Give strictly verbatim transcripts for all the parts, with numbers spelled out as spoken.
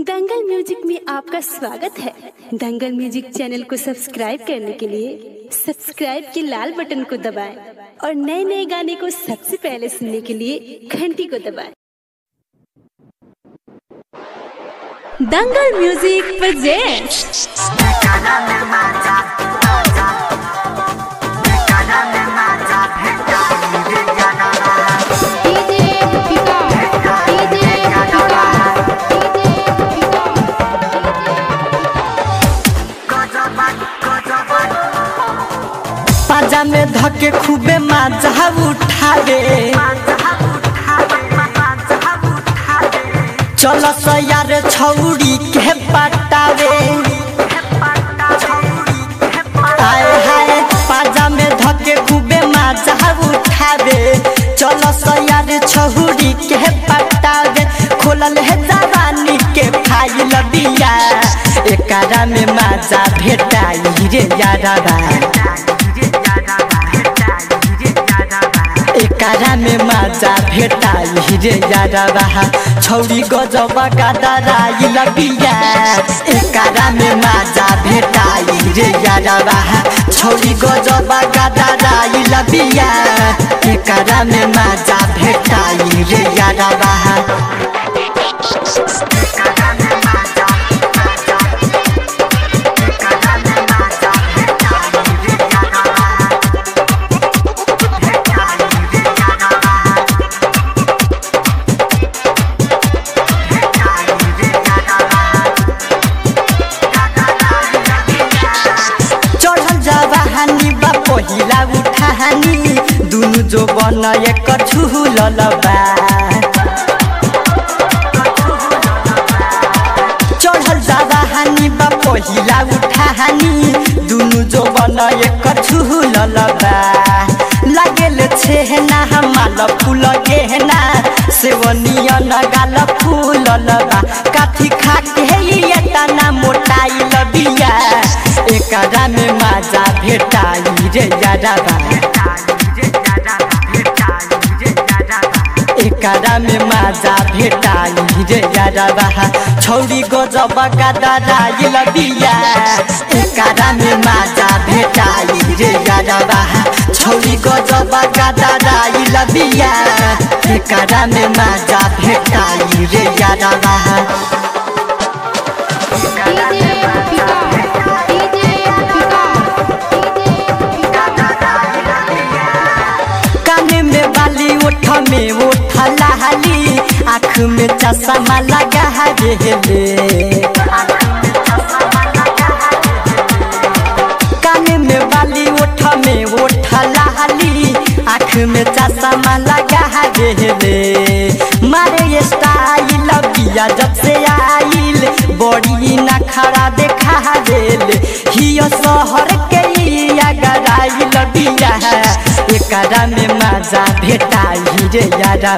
दंगल music में आपका स्वागत है। दंगल म्यूजिक चैनल को सब्सक्राइब करने के लिए सब्सक्राइब के लाल बटन को दबाएं और नए नए गाने को सबसे पहले सुनने के लिए घंटी को दबाएं। दंगल म्यूजिक प्रेजेंट्स पाजा में धके खूबे मजा उठावे, चल यार छौड़ी के पटावे। आए हाय पाजा में धके खूबे मजा उठावे, चल यार छौड़ी के पटावे। खोलल है जवानी के फाइल बिया, एकरा में मजा भेटाई रे यारा। एकरा में मजा भेटाई रे यारा, छौरी गजब गदराई लबिया। एकरा में मजा भेटाई रे यारा, छौरी गजब गदराई लबिया। एकरा में मजा भेटाई रे यारा। पहिला उठानी दुनु जो बन एक झूलल बा, चढ़ल जवानी बा पहिला उठानी दुनु जो बन एक झूलल बा। लागेल छेना माल फूल गेहना, सेवनियन गाल फूलल बा। काठी खा के ये तना मोटाइल बिया, एकरा में मजा भेटाई रे यारा। एकरा में मजा भेटाई रे यारा, छौरी गजब गदराई लबिया। एकरा में मजा भेटाई रे यारा, छौरी गजब गदराई लबिया। एकरा में मजा भेटाई रे यारा। ओठ में ओठ लाली, आँख में चश्मा लगा रे। कान में बाली ओठ में ओठ लाली, आँख में चश्मा लगा रे। मारे स्टाइल बिया जब से आइल, बड़ी नखरा देखा रे। हियो शहर के गराइल बिया, एकरा में मजा भेटाई रे यारा।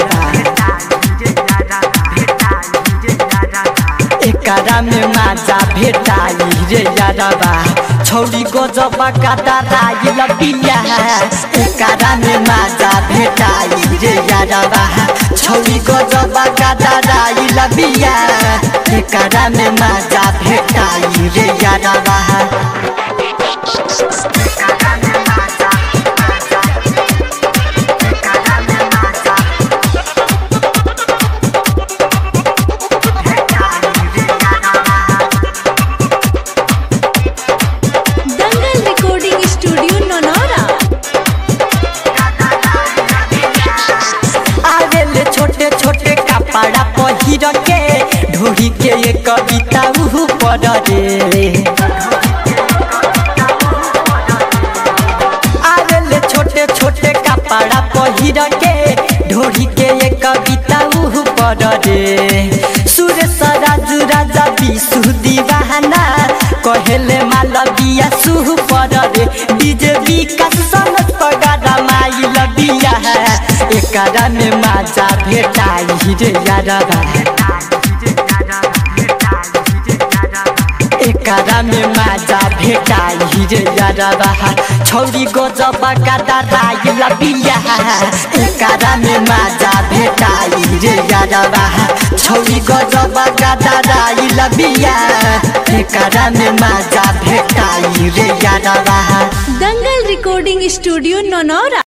एकरा में मजा भेटाई रे यारा, छौरी गजब गदराई लबिया। एकरा में मजा भेटाई रे यारा, छौरी गजब गदराई लबिया। एकरा में मजा भेटाई रे यारा। कपड़ा पहिर के ढोरी के ये कविता ऊपर रे। आवेले छोटे छोटे कपड़ा पहिर के ढोरी के ये कविता ऊपर रे। सुरेश राजू राजा विशु दीवाना, कहेले मालविया सुपर रे। डीजे विकास समझ पगारा माई लबिया, एकरा में मजा भेटाई रे यारा। एकरा में मजा भेटाई रे यारा, छौरी गजब गादा राइल बिया एकरा में मजा भेटाई रे यारवा छौरी गजब गादा राइल बिया एकरा में मजा भेटाई रे यारवा। Dangal recording studio Naunaura.